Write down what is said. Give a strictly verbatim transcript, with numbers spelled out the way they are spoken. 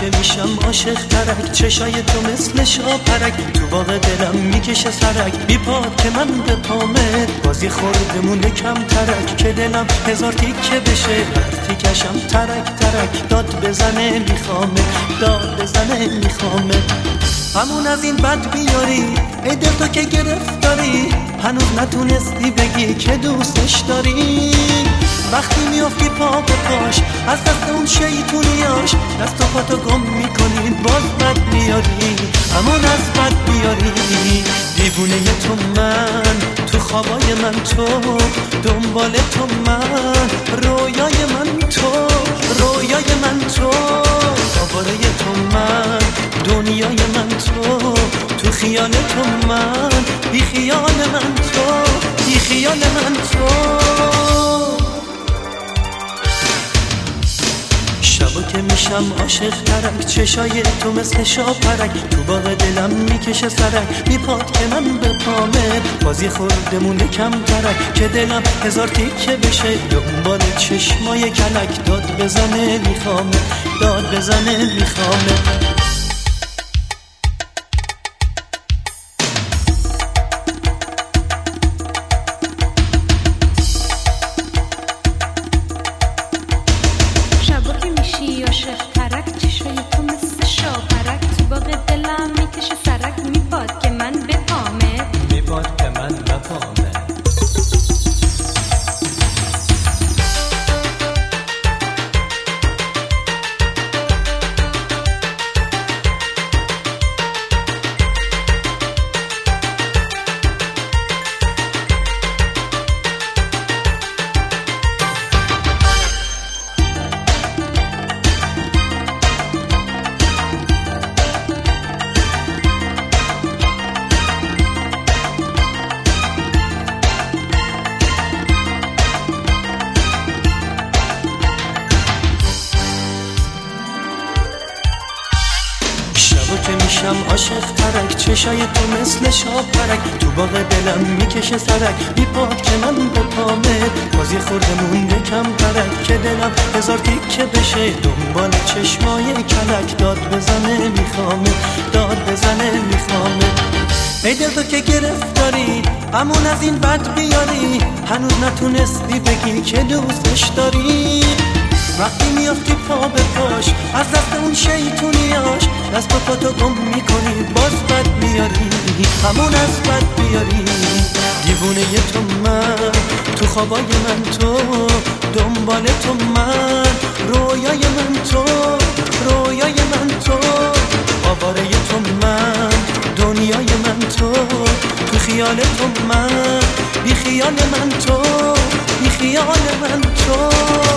که میشم عاشق ترک، چشای تو مثل شاپرک، تو باغ دلم میکشه سرک، بی پات که من به پامت، بازی خوردمونه کم ترک، که دلم هزار تیکه بشه، هر تیکشم ترک ترک، داد بزنه میخوامه، داد بزنه میخوامه. همون از این بد بیاری، ای دل تو که گرفتاری، هنوز نتونستی بگی که دوستش داری. وقتی میافتی پا به پاش، از دست اون شیطونیاش، دست و پاتو گم میکنی، باز بد میاری، همون از بد بیاری. دیوونه تو من، تو خوابای من تو، دنبال تو من، رویای من تو، رویای من تو، آواره تو من، دنیای من تو، تو خیال تو من، بی خیال من تو، بی خیال من تو. شبا که میشم عاشق ترک، چشای تو مثل شاپرک، تو باغ دلم میکشه سرک، بی پات که من به پامت، بازی خوردمونه کم ترک، که دلم هزار تیکه بشه، دنبال چشمای کلک، داد بزنه میخوامه، داد بزنه میخوامه. که میشم عاشق ترک، چشای تو مثل شاپرک، تو باغ دلم میکشه سرک، بی پات که من به پامت، بازی خوردمون کم ترک، که دلم هزار تیکه بشه، دنبال چشمای کلک، داد بزنه میخوامه، داد بزنه میخوامه. ای دل تو که گرفتاری، همون از این بد بیاری، هنوز نتونستی بگی که دوستش داری. وقتی میافتی پا به پاش، از دست اون شیطونیاش، دست و پاتو گم میکنی، باز بد میاری، همون از بد بیاری. دیوونه تو من، تو خوابای من تو، دنبال تو من، رویای من تو، رویای من تو، آواره تو من، دنیای من تو، تو خیال تو من، بی خیال من تو، بی خیال من تو.